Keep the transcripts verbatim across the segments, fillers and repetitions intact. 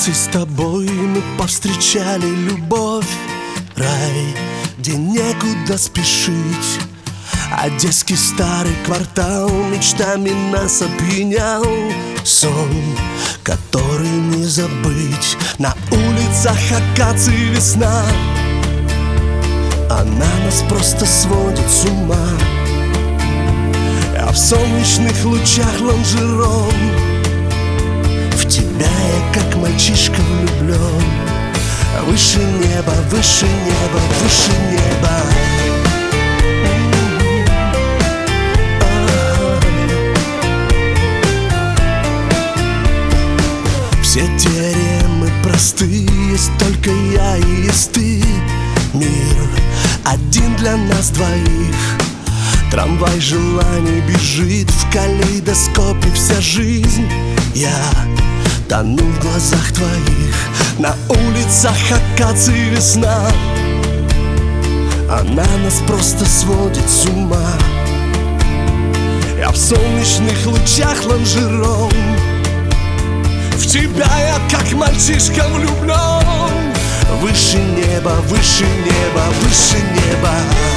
акаций с тобой мы повстречали любовь. Рай, где некуда спешить. Одесский старый квартал мечтами нас опьянял. Сон, который не забыть. На улицах акаций весна. Она нас просто сводит с ума. А в солнечных лучах лонжерон в тебя я как мальчишка влюблен. Выше неба, выше неба, выше неба. Все теоремы просты, есть только я и есть ты. Мир один для нас двоих. Трамвай желаний бежит в калейдоскопе вся жизнь. Я тону в глазах твоих. На улицах акаций весна. Она нас просто сводит с ума. Я в солнечных лучах лонжерон. В тебя я как мальчишка влюблен. Выше неба, выше неба, выше неба.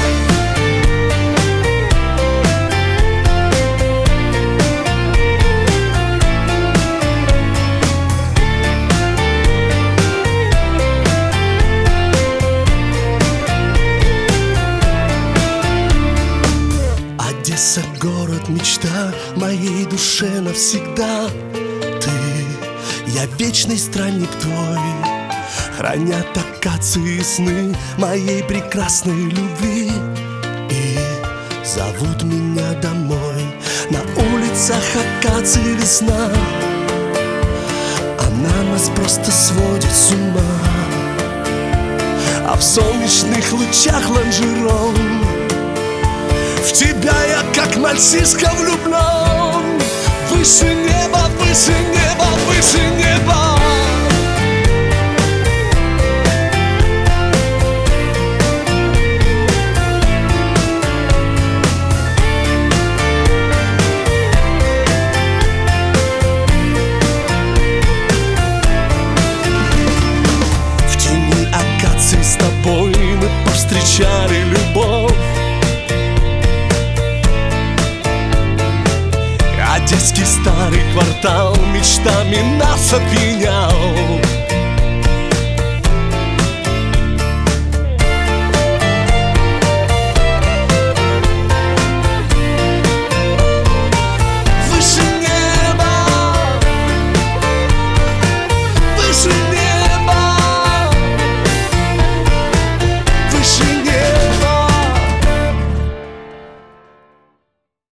Одесса, город, мечта моей душе навсегда. Ты, я вечный странник твой. Хранят акации сны моей прекрасной любви. И зовут меня домой. На улицах акаций весна. Она нас просто сводит с ума. А в солнечных лучах лонжерон. В тебя я как мальчишка влюблен. Выше неба, выше неба, выше неба. В тени акаций с тобой мы повстречали любовь. Одесский старый квартал мечтами нас опьянял.